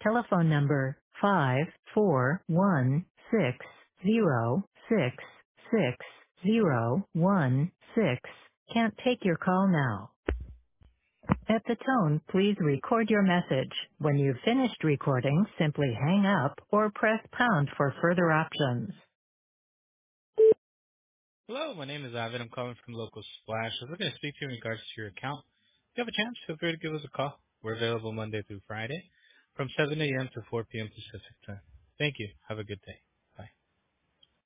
telephone number 54160666016 can't take your call now. At the tone, please record your message. When you've finished recording, simply hang up or press pound for further options. Hello, my name is Ivan. I'm calling from Local Splash. I was looking to speak to you in regards to your account. If you have a chance, feel free to give us a call. We're available Monday through Friday from 7 a.m. to 4 p.m. Pacific time. Thank you. Have a good day.